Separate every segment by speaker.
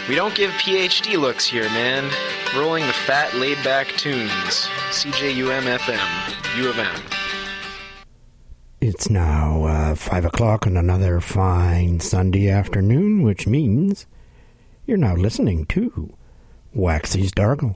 Speaker 1: We don't give PhD looks here, man. Rolling the fat, laid-back tunes. CJUM-FM, U of M.
Speaker 2: It's now 5 o'clock on another fine Sunday afternoon, which means you're now listening to Waxy's Dargle.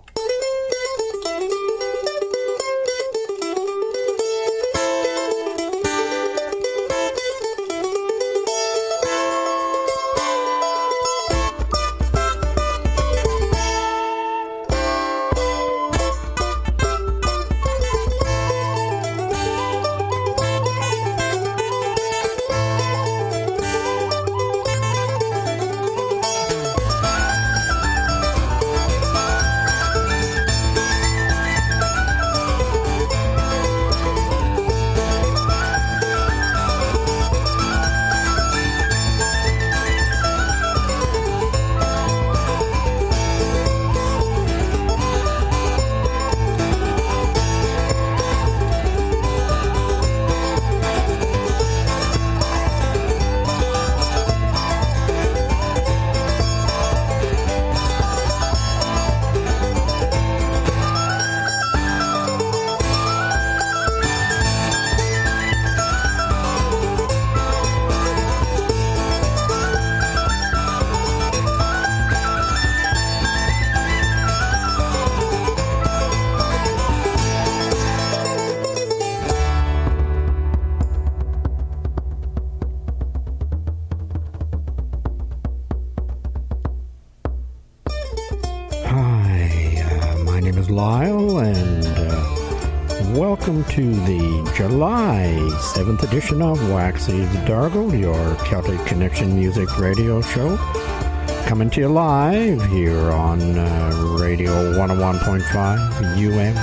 Speaker 2: To the July 7th edition of Waxy's Dargle, your Celtic Connection music radio show. Coming to you live here on Radio 101.5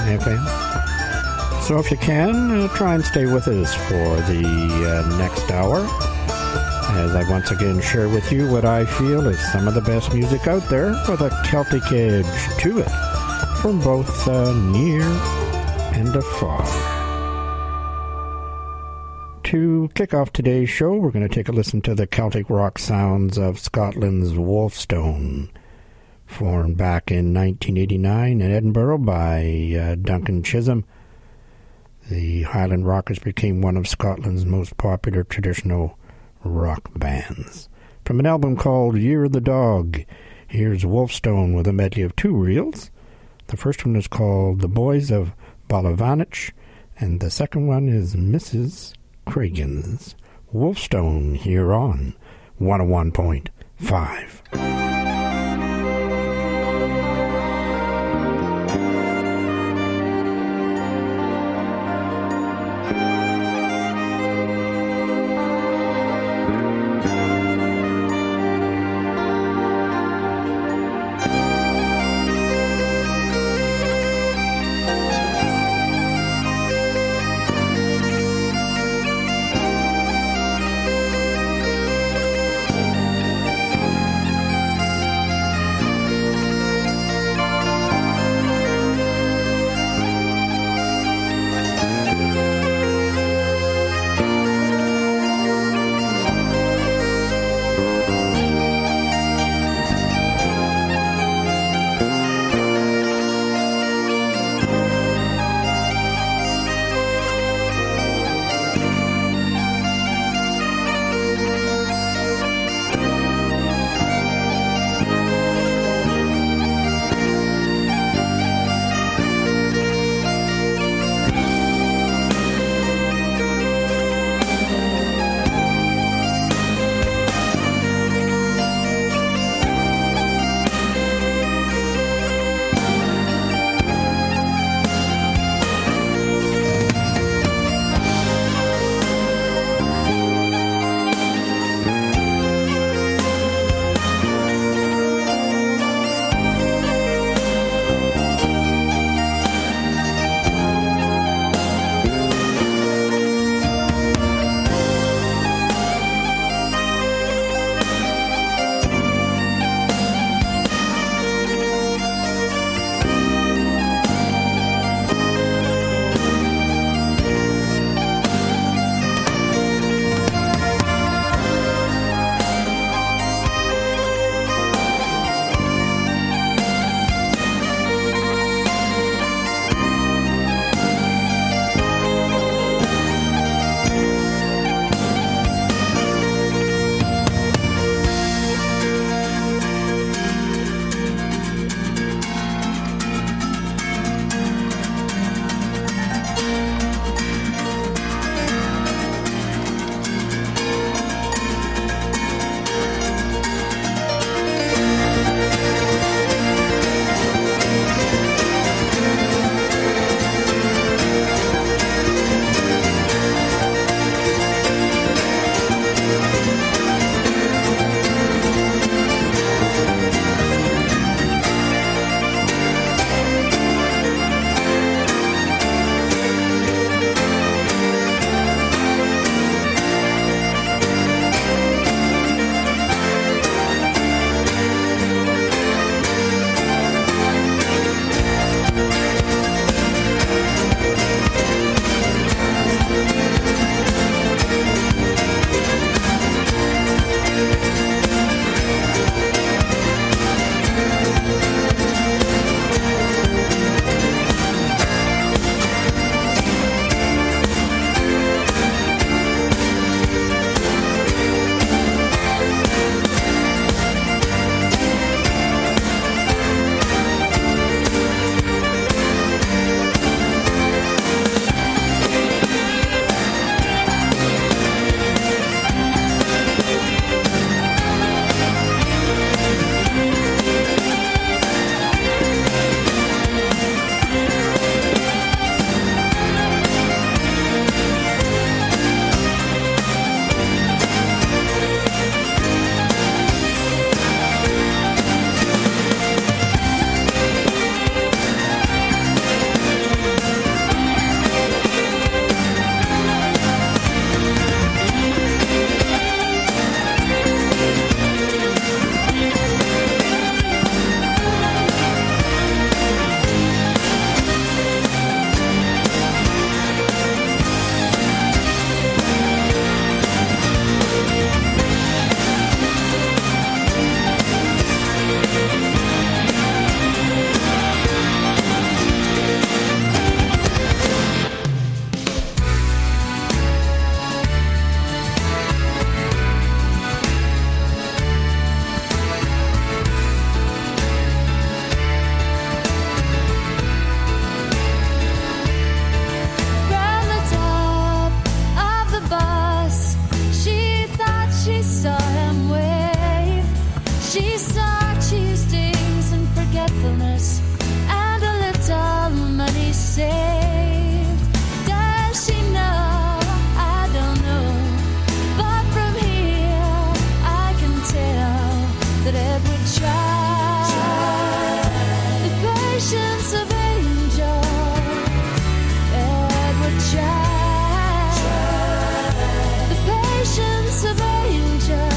Speaker 2: UM-FM. So if you can, try and stay with us for the next hour, as I once again share with you what I feel is some of the best music out there with a Celtic edge to it, from both near and afar. To kick off today's show, we're going to take a listen to the Celtic rock sounds of Scotland's Wolfstone, formed back in 1989 in Edinburgh by Duncan Chisholm. The Highland Rockers became one of Scotland's most popular traditional rock bands. From an album called Year of the Dog, here's Wolfstone with a medley of two reels. The first one is called The Boys of Ballyvanich, and the second one is Mrs. Craigan's. Wolfstone here on 101.5.
Speaker 3: faithfulness and a little money saved. Does she know? I don't know. But from here I can tell that Edward tried. The patience of angels. Edward tried. The patience of angels.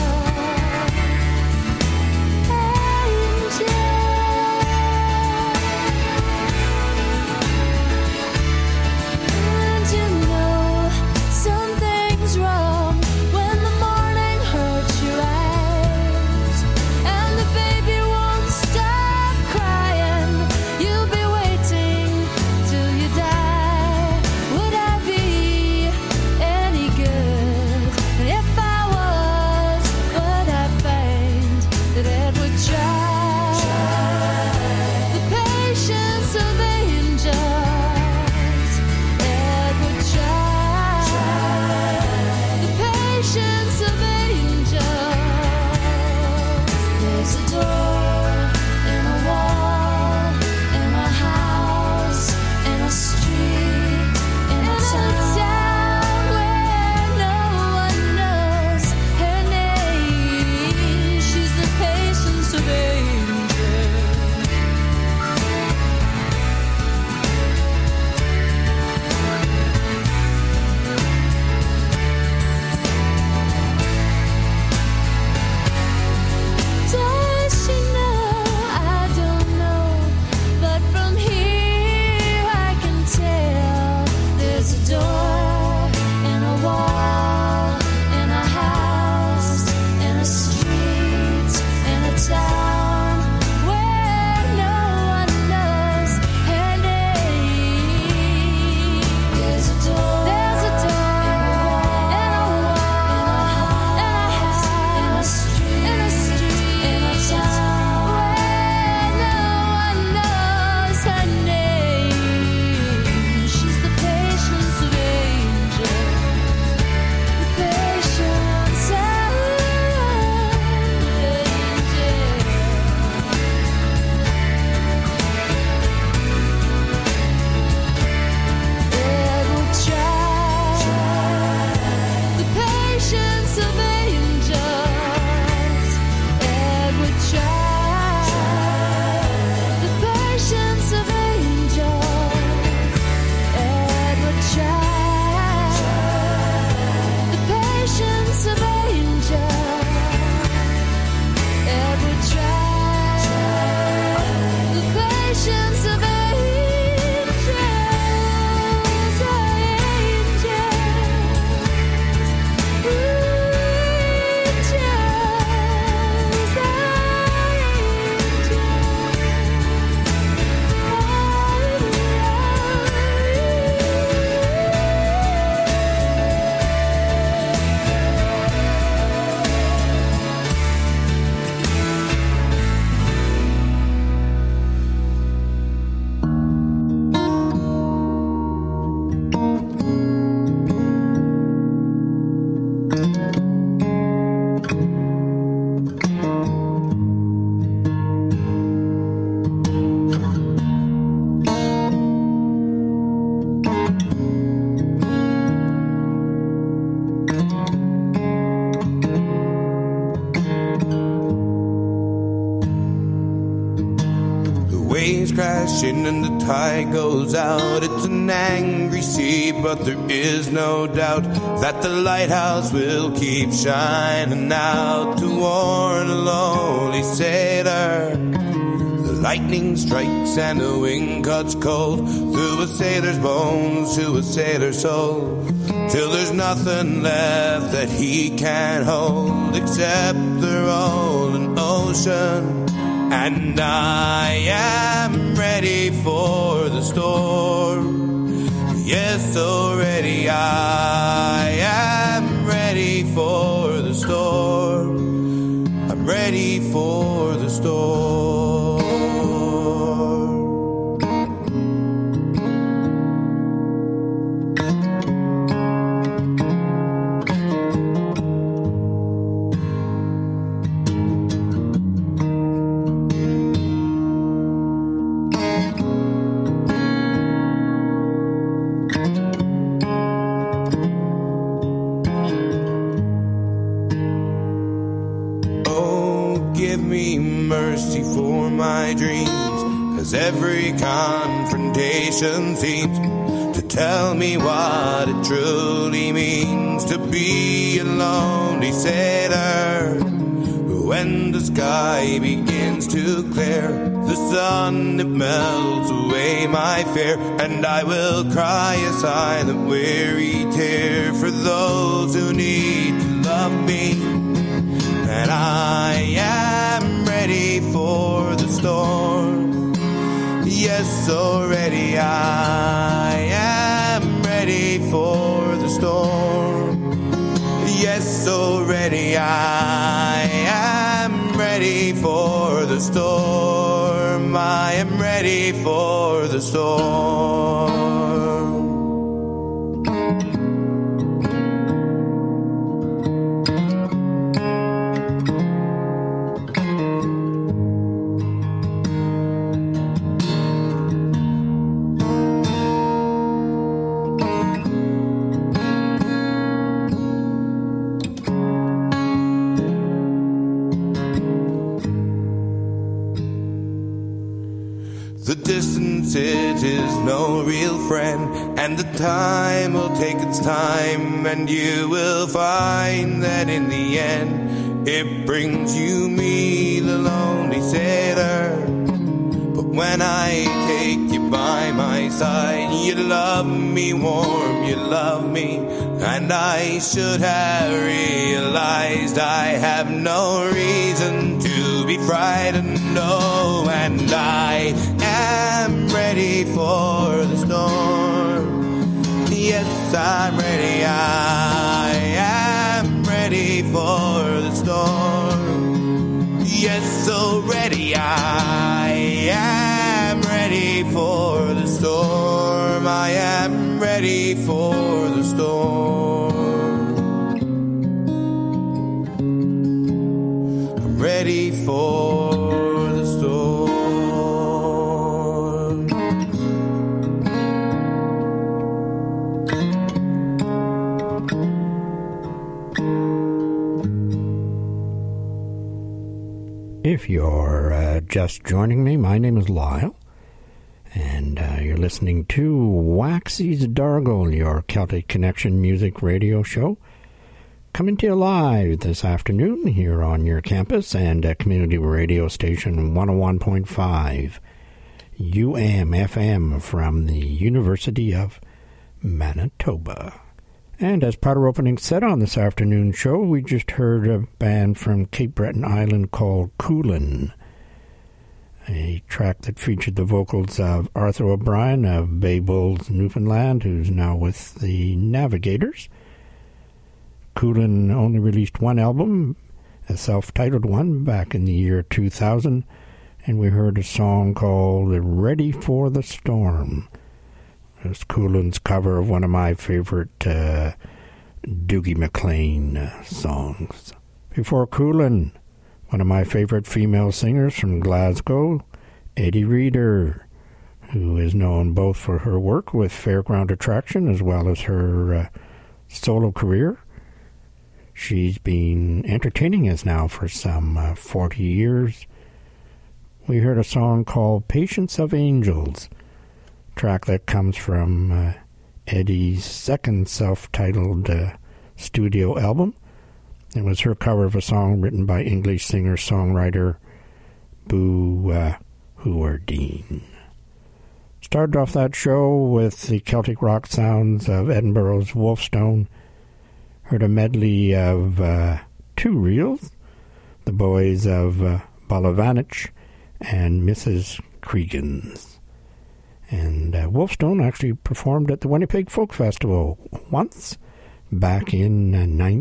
Speaker 4: Crashing and the tide goes out. It's an angry sea, but there is no doubt that the lighthouse will keep shining out to warn a lonely sailor. The lightning strikes and the wind cuts cold through a sailor's bones to a sailor's soul, till there's nothing left that he can hold except the rolling ocean. And I am ready for the storm. Yes, so ready. I am ready for the storm. I'm ready for the storm. me mercy for my dreams, as every confrontation seems to tell me what it truly means to be a lonely sailor. When the sky begins to clear, the sun, it melts away my fear, and I will cry a silent, weary tear for those who need to love me. And I am ready for the storm. Yes, so ready. I am ready for the storm. Yes, so ready. I am ready for the storm. I am ready for the storm. The distance, it is no real friend, and the time will take its time, and you will find that in the end it brings you me, the lonely sailor. But when I take you by my side, you love me warm, you love me, and I should have realized I have no reason to be frightened, no, and I am ready for the storm. Yes, I'm ready. I am ready for the storm. Yes, so ready. I am ready for the storm. I am ready for the storm. I'm ready for the storm.
Speaker 2: If you're just joining me, my name is Lyle, and you're listening to Waxy's Dargle, your Celtic Connection music radio show, coming to you live this afternoon here on your campus and community radio station 101.5 UM-FM from the University of Manitoba. And as part of our opening set on this afternoon show, we just heard a band from Cape Breton Island called Coolin, a track that featured the vocals of Arthur O'Brien of Bay Bulls, Newfoundland, who's now with the Navigators. Coolin only released one album, a self-titled one, back in the year 2000, and we heard a song called Ready for the Storm. It's Coolin's cover of one of my favorite Dougie MacLean songs. Before Coolin, one of my favorite female singers from Glasgow, Eddie Reader, who is known both for her work with Fairground Attraction as well as her solo career. She's been entertaining us now for some 40 years. We heard a song called Patience of Angels, track that comes from Eddie's second self-titled studio album. It was her cover of a song written by English singer-songwriter Boo Hewardine. Started off that show with the Celtic rock sounds of Edinburgh's Wolfstone. Heard a medley of two reels, the boys of Balavanich and Mrs. Cregan's. And Wolfstone actually performed at the Winnipeg Folk Festival once back in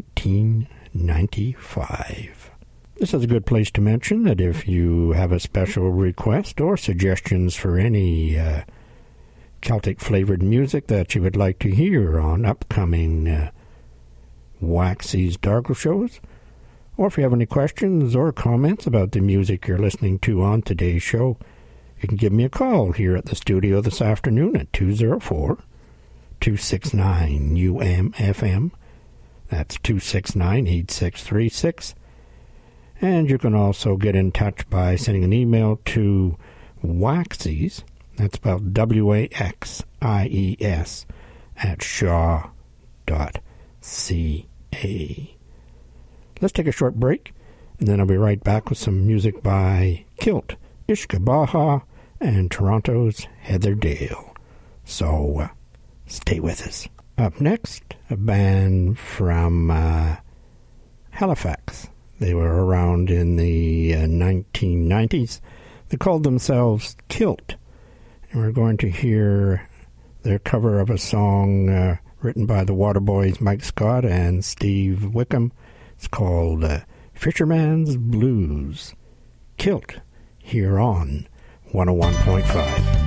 Speaker 2: 1995. This is a good place to mention that if you have a special request or suggestions for any Celtic-flavored music that you would like to hear on upcoming Waxy's Dargle shows, or if you have any questions or comments about the music you're listening to on today's show, you can give me a call here at the studio this afternoon at 204-269-UM-FM. That's 269-8636. And you can also get in touch by sending an email to Waxies, that's spelled Waxies, at shaw.ca. Let's take a short break, and then I'll be right back with some music by Kilt, Ishka Baha, and Toronto's Heather Dale. So, stay with us. Up next, a band from Halifax. They were around in the 1990s. They called themselves Kilt. And we're going to hear their cover of a song written by the Waterboys Mike Scott and Steve Wickham. It's called Fisherman's Blues. Kilt, here on 101.5.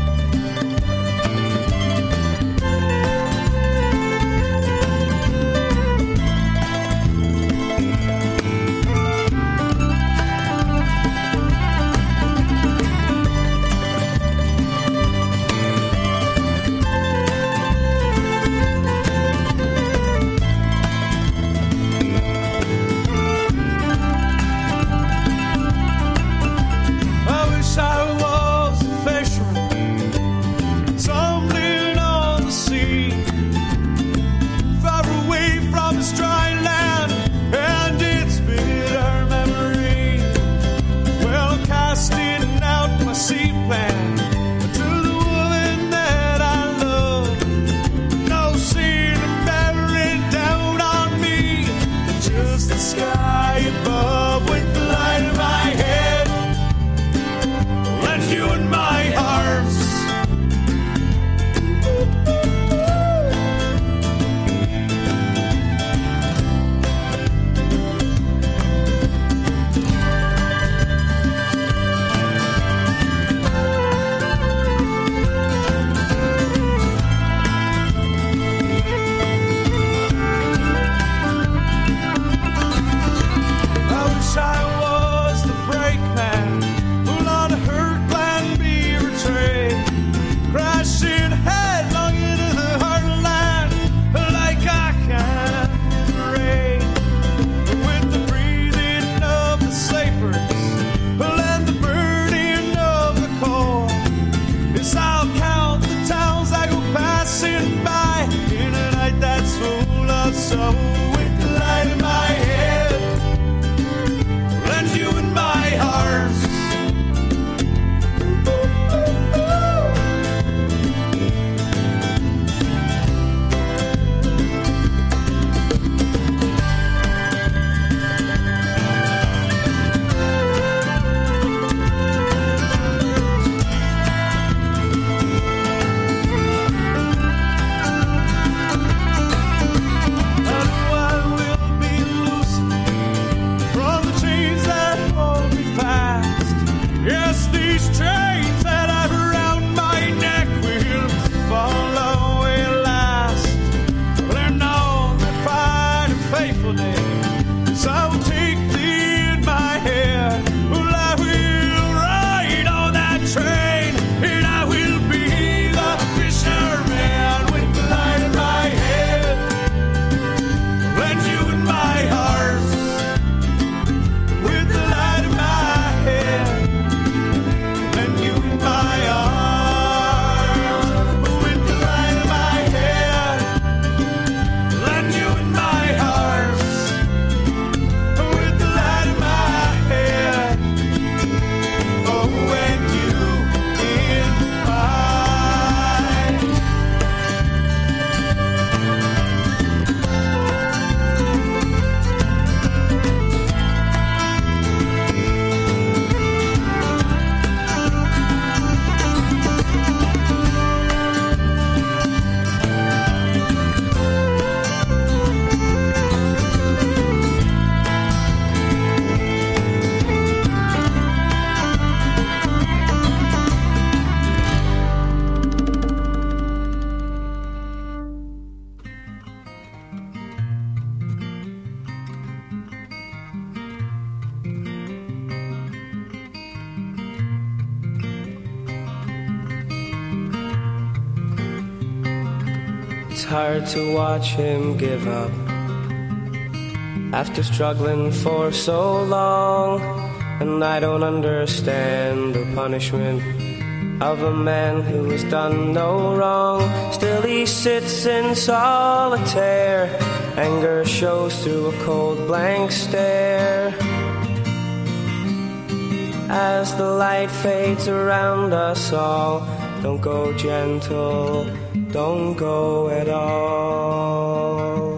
Speaker 5: It's hard to watch him give up After struggling for so long, and I don't understand the punishment of a man who has done no wrong. Still he sits in solitaire, anger shows through a cold blank stare. As the light fades around us all, don't go gentle, don't go at all.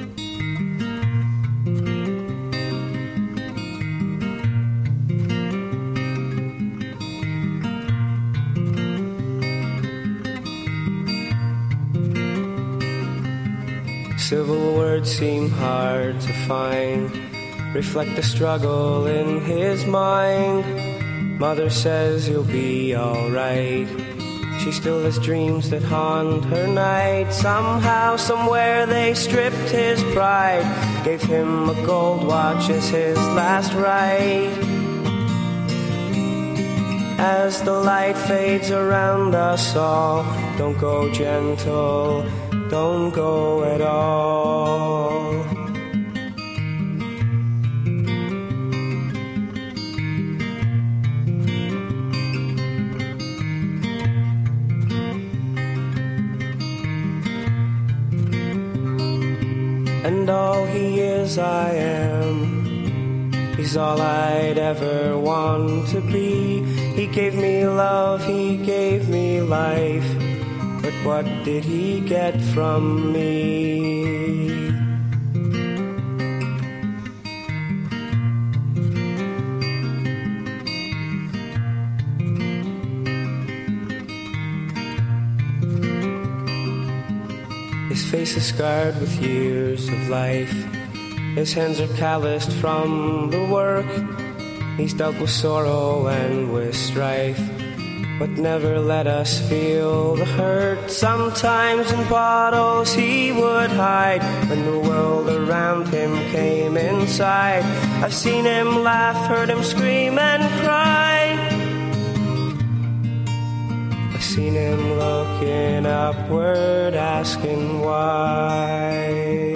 Speaker 5: Civil words seem hard to find, reflect the struggle in his mind. Mother says he'll be alright. She still has dreams that haunt her night. Somehow, somewhere they stripped his pride, gave him a gold watch as his last right. As the light fades around us all, don't go gentle, don't go at all. And all he is, I am. He's all I'd ever want to be. He gave me love, he gave me life, but what did he get from me? His face is scarred with years of life. His hands are calloused from the work. He's dealt with sorrow and with strife, but never let us feel the hurt. Sometimes in bottles he would hide when the world around him came inside. I've seen him laugh, heard him scream and cry. I've seen him looking upward, asking why.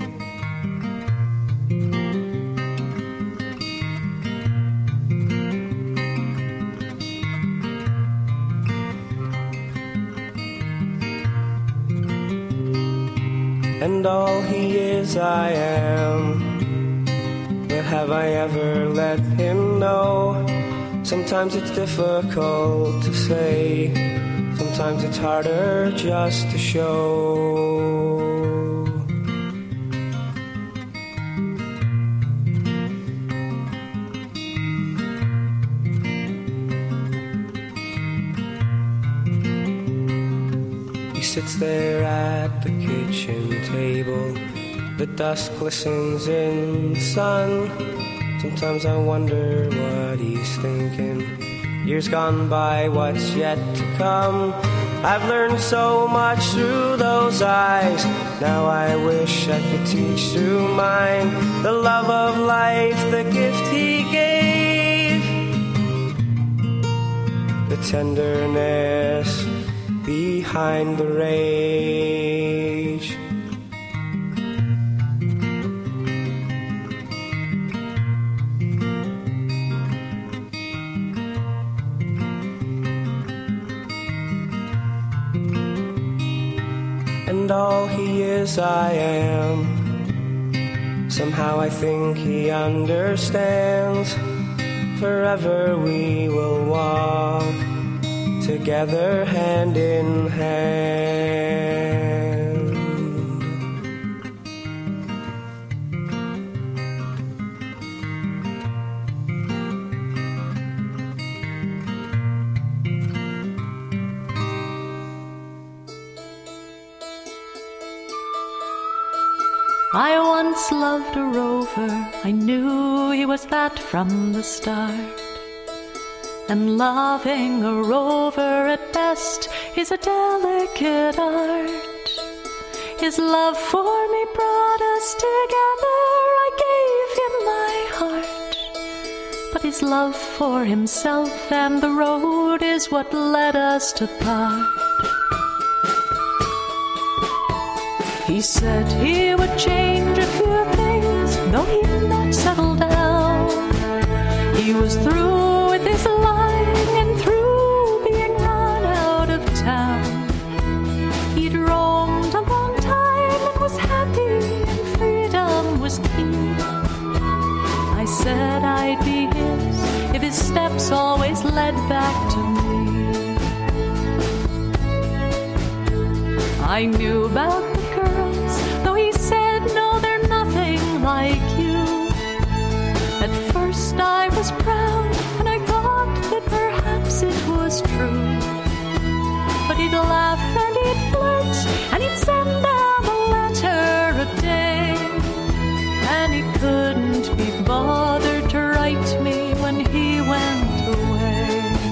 Speaker 5: And all he is, I am. But have I ever let him know? Sometimes it's difficult to say, sometimes it's harder just to show. He sits there at the kitchen table, the dust glistens in the sun. Sometimes I wonder what he's thinking. Years gone by, what's yet to come? I've learned so much through those eyes. Now I wish I could teach through mine the love of life, the gift he gave, the tenderness behind the rage. And all he is, I am. Somehow I think he understands. Forever we will walk together hand in hand.
Speaker 6: I once loved a rover, I knew he was that from the start. And loving a rover at best is a delicate art. His love for me brought us together, I gave him my heart. But his love for himself and the road is what led us to part. He said he would change a few things, though he'd not settled down. He was through with his lying and through being run out of town. He'd roamed a long time and was happy, and freedom was key. I said I'd be his if his steps always led back to me. I knew about the girls, though he said, no, they're nothing like you. At first I was proud, and I thought that perhaps it was true. But he'd laugh and he'd flirt, and he'd send them a letter a day. And he couldn't be bothered to write me when he went away.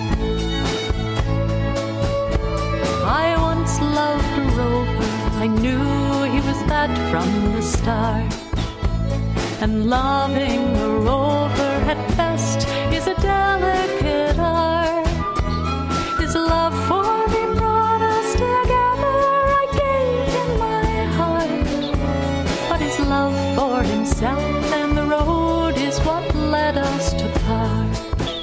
Speaker 6: I once loved a rover, I knew he was that from the start. And loving a rover at best is a delicate art. His love for me brought us together, I gave him my heart. But his love for himself and the road is what led us to part.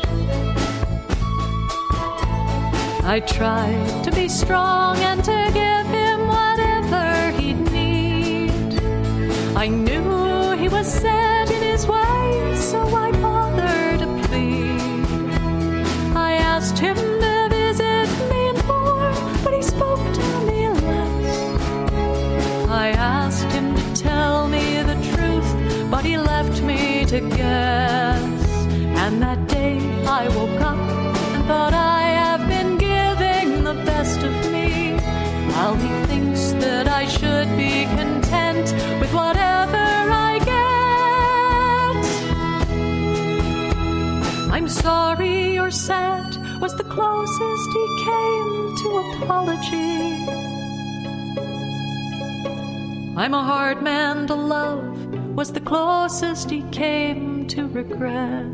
Speaker 6: I tried to be strong and to give him whatever he'd need. I knew he was set in his ways, so I bothered to plead. I asked him to visit me and more, but he spoke to me less. I asked him to tell me the truth, but he left me to guess. And that day I woke up and thought I have been giving the best of me, while he thinks that I should be content with whatever I get. I'm sorry or sad was the closest he came to apology. I'm a hard man to love was the closest he came to regret.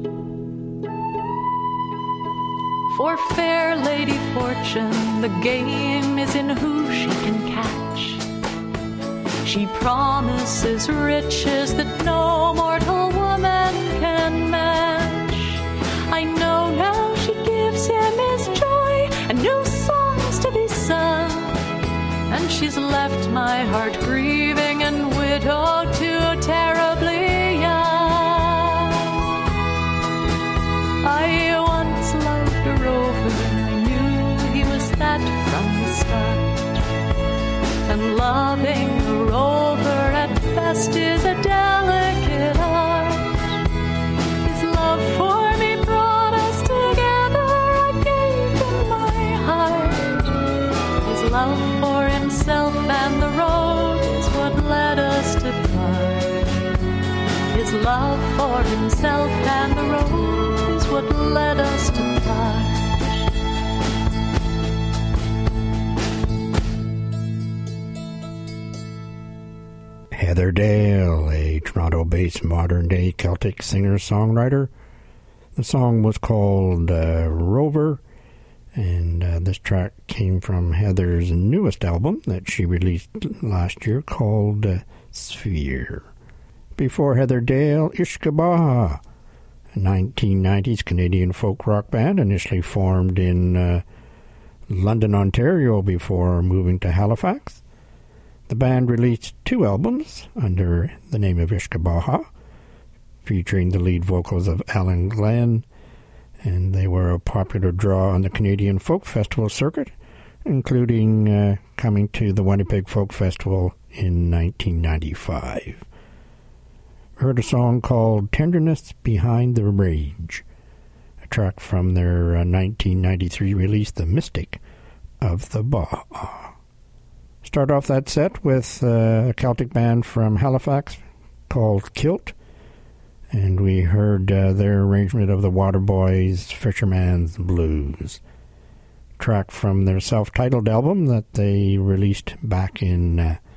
Speaker 6: For fair Lady Fortune, the game is in who she can catch. She promises riches that no mortal woman can match. I know now she gives him his joy and new songs to be sung, and she's left my heart grieving and widowed too terribly young. I once loved a rover, I knew he was that from the start. And loving a rover at best is a delicate art. His love for me brought us together, I gave him my heart. His love for himself and the road is what led us to part. His love for himself and the road is what led us to part.
Speaker 2: Heather Dale, a Toronto-based modern-day Celtic singer-songwriter. The song was called Rover, and this track came from Heather's newest album that she released last year called Sphere. Before Heather Dale, Ishkabaha, a 1990s Canadian folk rock band initially formed in London, Ontario before moving to Halifax. The band released 2 albums under the name of Ishkabaha, featuring the lead vocals of Alan Glenn, and they were a popular draw on the Canadian folk festival circuit, including coming to the Winnipeg Folk Festival in 1995. Heard a song called Tenderness Behind the Rage, a track from their 1993 release, The Mystic of the Baha. Start off that set with a Celtic band from Halifax called Kilt, and we heard their arrangement of the Waterboys' Fisherman's Blues, track from their self-titled album that they released back in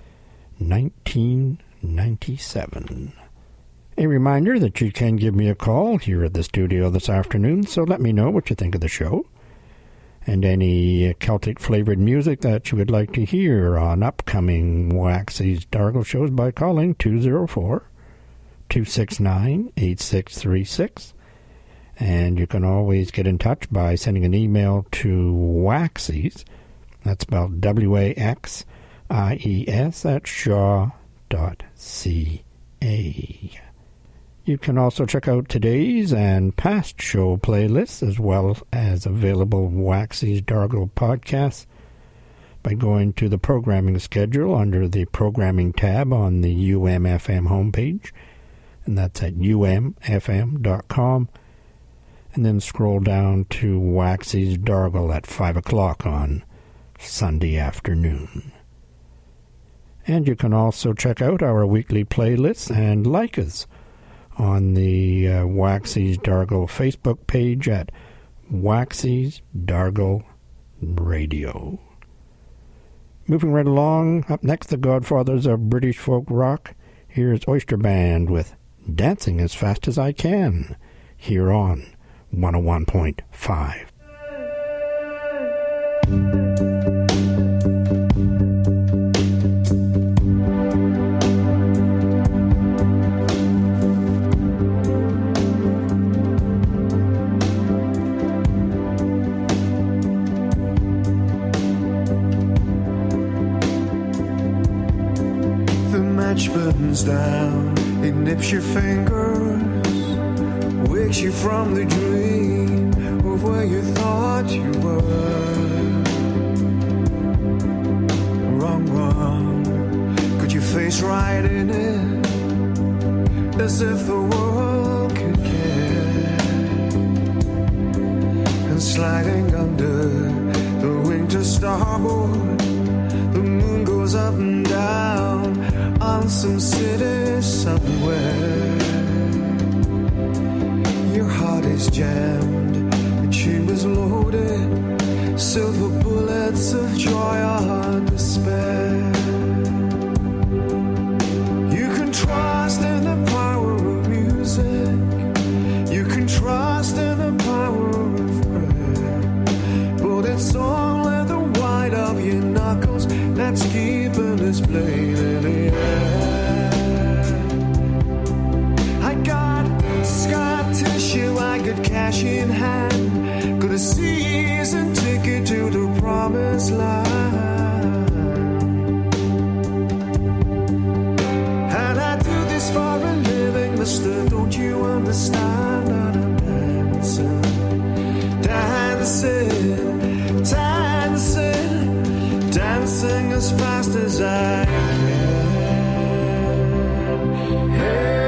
Speaker 2: 1997. A reminder that you can give me a call here at the studio this afternoon, so let me know what you think of the show and any Celtic-flavored music that you would like to hear on upcoming Waxy's Dargle shows by calling 269-8636. And you can always get in touch by sending an email to Waxies, that's spelled Waxies, at shaw.ca. You can also check out today's and past show playlists, as well as available Waxies Dargle podcasts, by going to the programming schedule under the programming tab on the UMFM homepage, and that's at umfm.com. And then scroll down to Waxies Dargle at 5 o'clock on Sunday afternoon. And you can also check out our weekly playlists and like us on the Waxies Dargle Facebook page at Waxies Dargle Radio. Moving right along, up next, the Godfathers of British folk rock. Here's Oyster Band with Dancing as Fast as I Can, here on 101.5.
Speaker 7: The match burns down, it nips your fingers, wakes you from the dream of where you thought you were. Wrong, could you face right in it, as if the world could care? And sliding under the wing to starboard, the moon goes up and down on some city somewhere. Your heart is jammed, the chamber's loaded, silver bullets of joy or despair. You can trust in the power of music, you can trust in the power of prayer, but it's only the white of your knuckles that's keeping this blade in the air. I got scar tissue, I got cash in hand, got a season ticket to the promised land. And I do this for a living, mister, don't you understand that I'm dancing, dancing, dancing, dancing as fast as I can. Hey.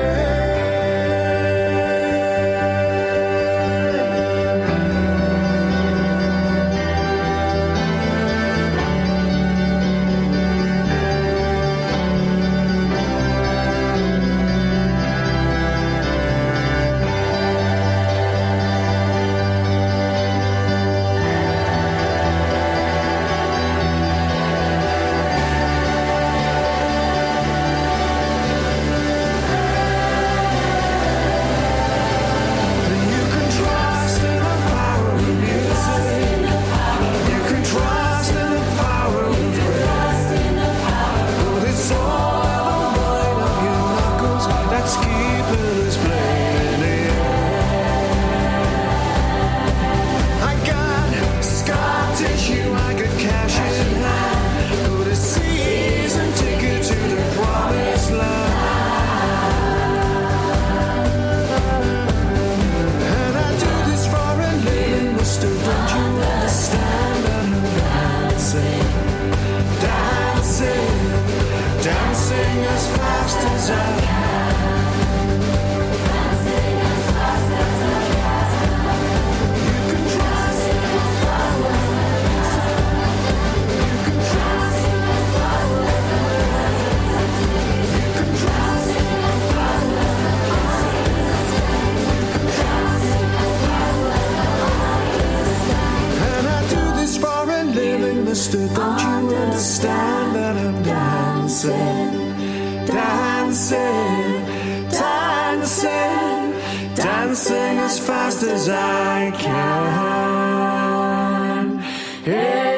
Speaker 7: Mister, don't you understand that I'm dancing, dancing, dancing, dancing as fast as I can. Hey.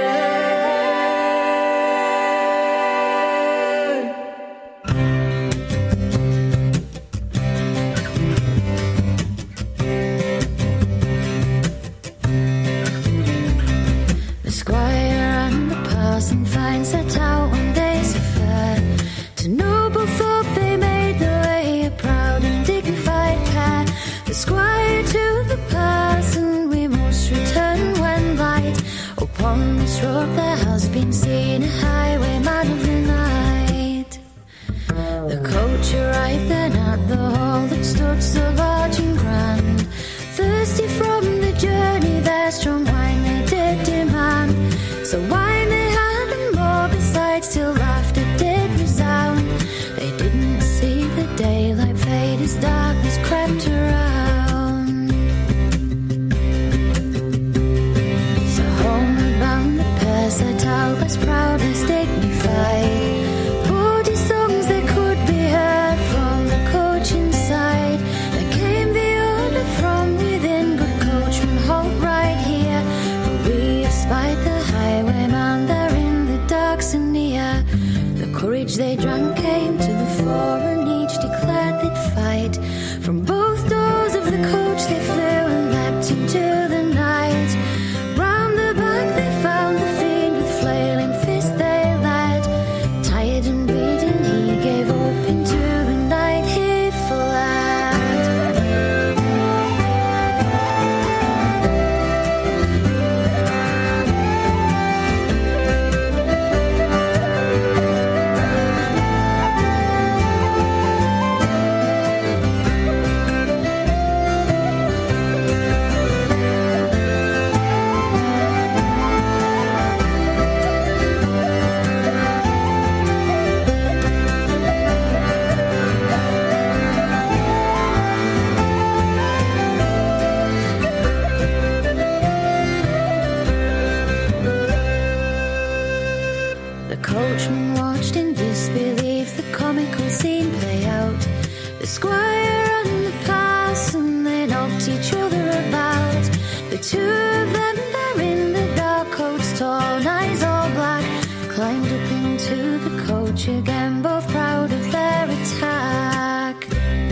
Speaker 3: The squire and the parson find set out one day's affair. To Noblethorpe they made their way, a proud and dignified pair. The squire to the parson, we must return when light. Upon this road there has been seen a highwayman of the night. The coach arrived then at the hall that stood so large and grand. Thirsty from the journey, their strong wine they did demand. So wine they had and more besides, till laughter did resound. They didn't see the daylight fade as darkness crept around. So homeward bound the pair set out, less proud, less dignified. Bawdy songs they could be heard from the coach inside. There came the order from within, good coachman, halt right here. For we have spied the highwayman there in the darks and near. The courage they drank came to the fore, and each declared they'd fight. From both doors of the coach they flew and leapt into the night. Round the back they found the fiend, with flailing fist they led. Tired and bleeding he gave up, into the night he fled. The coachman watched in disbelief the comical scene play out. The squire and the parson, they knocked each other about. The two of them there in the dark coats, torn eyes all black, climbed up into the coach again, both proud of their attack.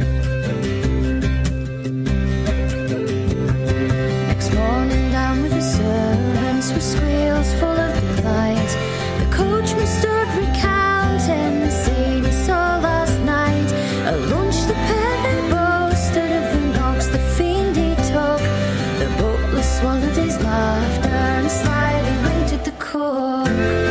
Speaker 3: Next morning down with the servants were squeals full of delight. The coachman stood recounting the scene he saw last night. At lunch the pair they boasted of the knocks the fiend he took. The butler swallowed his laughter and slyly winked at the cook.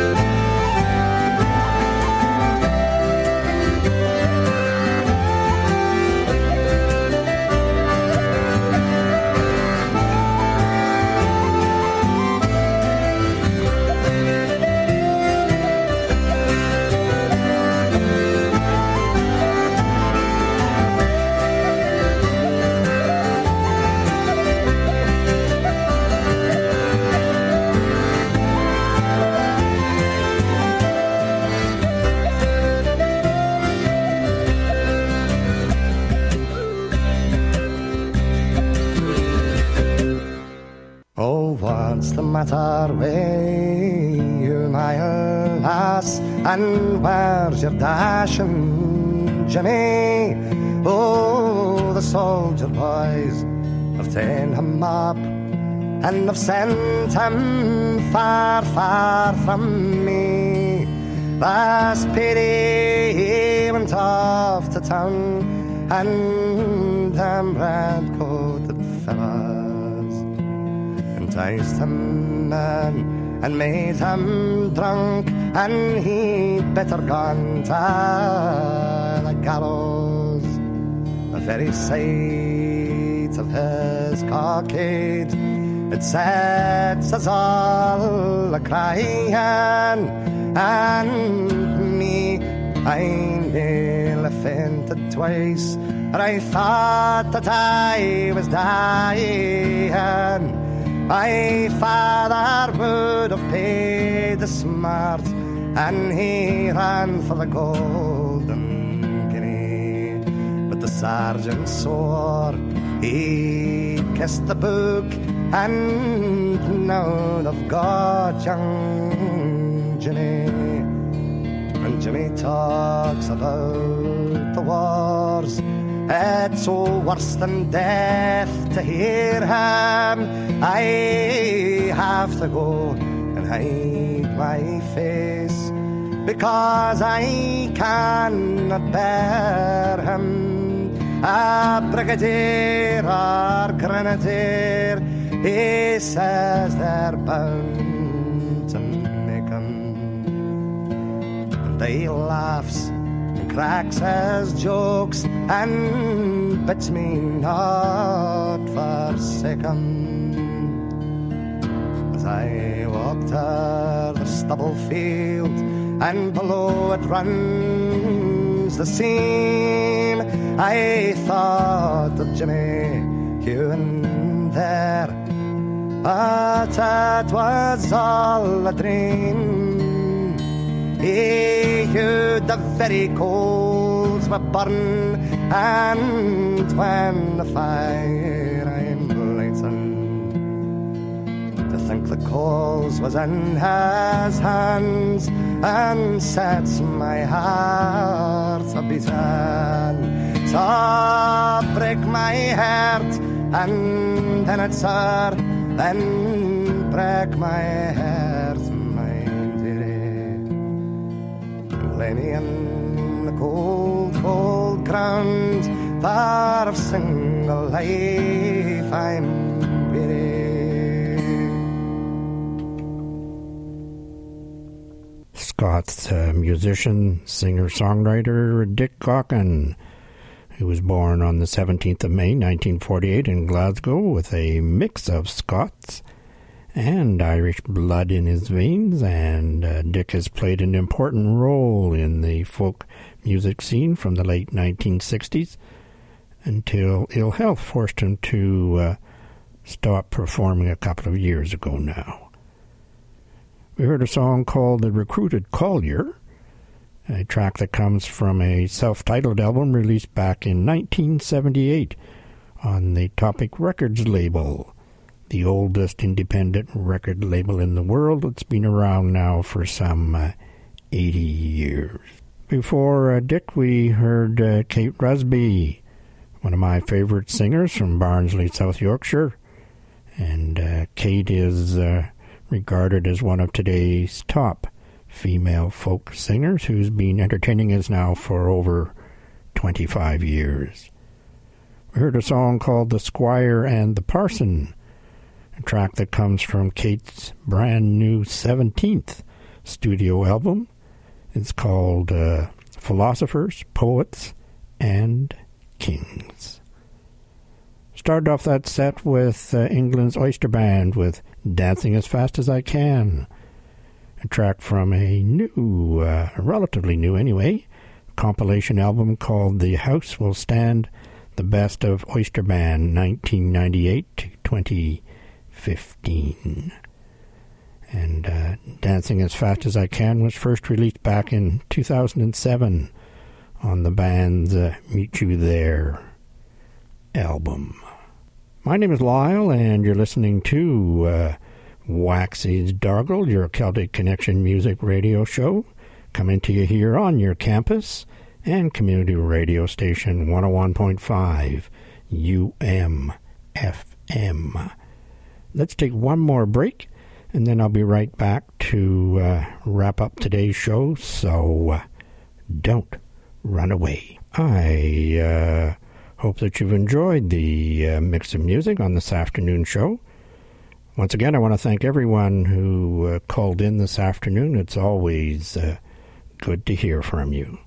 Speaker 8: Oh, what's the matter with you, my lass? And where's your dashing Jimmy? Oh, the soldier boys have ta'en him up and have sent him far, far from me. Last pity he went off to town, and them red-coated fellas enticed him and made him drunk, and he'd better gone to the gallows. The very sight of his cockade, it sets us all a-crying, and me, I nearly fainted twice, and I thought that I was dying. My father would have paid the smart, and he ran for the golden guinea. But the sergeant swore he kissed the book, and now they've got young Jimmy. When Jimmy talks about the wars, it's so worse than death to hear him. I have to go and hide my face, because I cannot bear him. A brigadier or grenadier, he says they're bound to make him. And he laughs and cracks his jokes and bids me not forsake him. As I walk to the stubble field, and below it runs the seam, I thought of Jimmy Ewan there, but it was all a dream. He knew the very coals were burning, and when the fire I'm lighting, to think the coals was in his hands, and sets my heart a beating. So break my heart, and then it's hard, then break my heart, my dearie. Lay me in the cold, cold ground, for of single life I'm weary.
Speaker 2: Scots musician, singer-songwriter Dick Gaughan, who was born on the 17th of May, 1948 in Glasgow, with a mix of Scots and Irish blood in his veins, and Dick has played an important role in the folk music scene from the late 1960s until ill health forced him to stop performing a couple of years ago now. We heard a song called The Recruited Collier, a track that comes from a self-titled album released back in 1978 on the Topic Records label, the oldest independent record label in the world. It's been around now for some 80 years. Before Dick, we heard Kate Rusby, one of my favorite singers from Barnsley, South Yorkshire. And Kate is regarded as one of today's top female folk singers, who's been entertaining us now for over 25 years. We heard a song called The Squire and the Parson, a track that comes from Kate's brand new 17th studio album. It's called Philosophers, Poets, and Kings. Started off that set with England's Oyster Band with Dancing as Fast as I Can, a track from a new, relatively new anyway, compilation album called The House Will Stand, the Best of Oyster Band 1998 to 2015. And Dancing as Fast as I Can was first released back in 2007 on the band's Meet You There album. My name is Lyle, and you're listening to Waxy's Dargle, your Celtic Connection music radio show, coming to you here on your campus and community radio station 101.5 UMFM. Let's take one more break, and then I'll be right back to wrap up today's show, so don't run away. I hope that you've enjoyed the mix of music on this afternoon show. Once again, I want to thank everyone who called in this afternoon. It's always good to hear from you.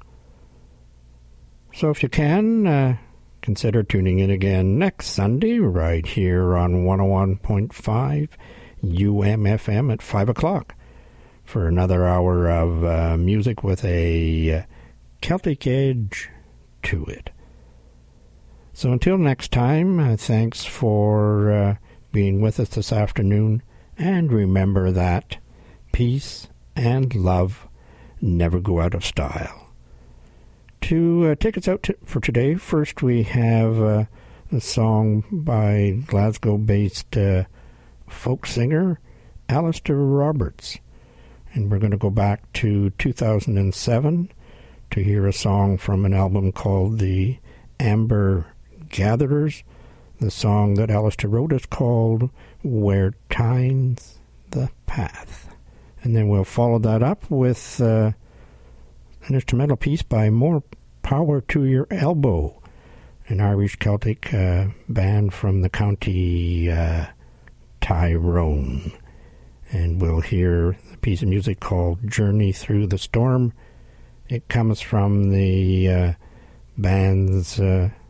Speaker 2: So if you can, consider tuning in again next Sunday right here on 101.5 UMFM at 5 o'clock for another hour of music with a Celtic edge to it. So until next time, thanks for being with us this afternoon, and remember that peace and love never go out of style. To take us out for today, first we have a song by Glasgow-based folk singer Alistair Roberts, and we're going to go back to 2007 to hear a song from an album called The Amber Gatherers. The song that Alistair wrote is called Where Time's the Path. And then we'll follow that up with an instrumental piece by More Power to Your Elbow, an Irish Celtic band from the county Tyrone. And we'll hear a piece of music called Journey Through the Storm. It comes from the band's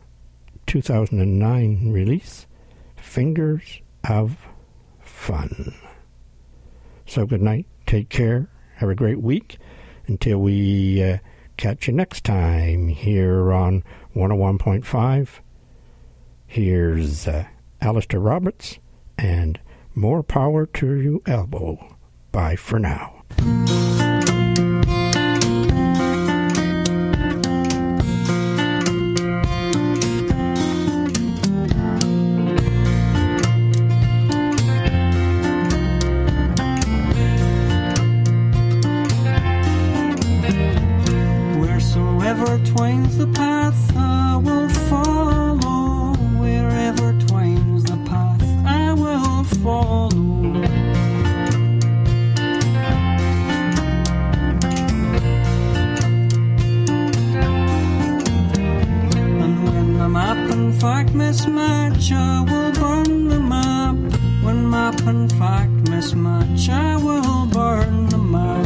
Speaker 2: 2009 release, Fingers of Fun. So good night, take care, have a great week, until we catch you next time here on 101.5. Here's Alistair Roberts and More Power to Your Elbow. Bye for now.
Speaker 9: Wherever twines the path, I will follow. Wherever twines the path, I will follow. And when the map and fact mismatch, I will burn the map. When map and fact mismatch, I will burn the map.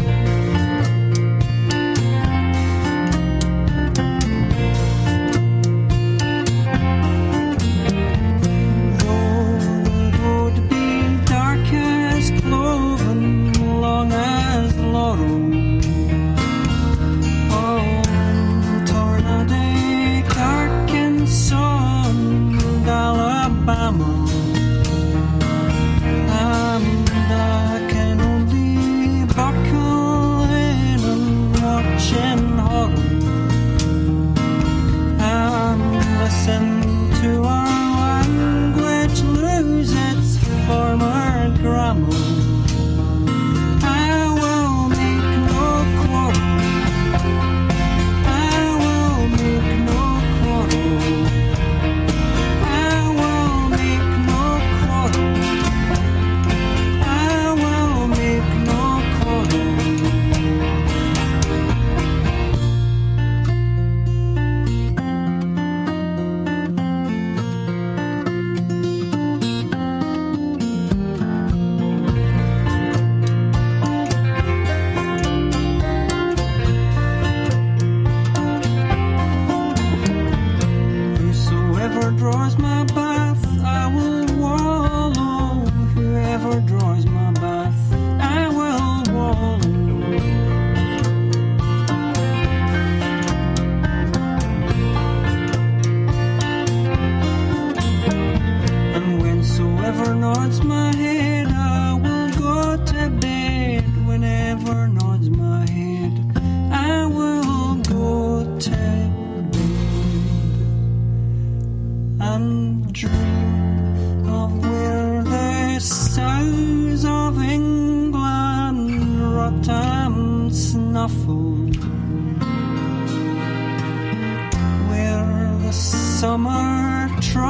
Speaker 10: Summer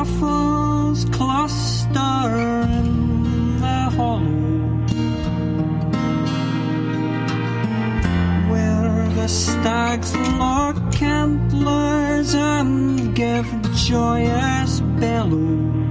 Speaker 10: truffles cluster in the hollow, where the stags lock antlers and give joyous bellow.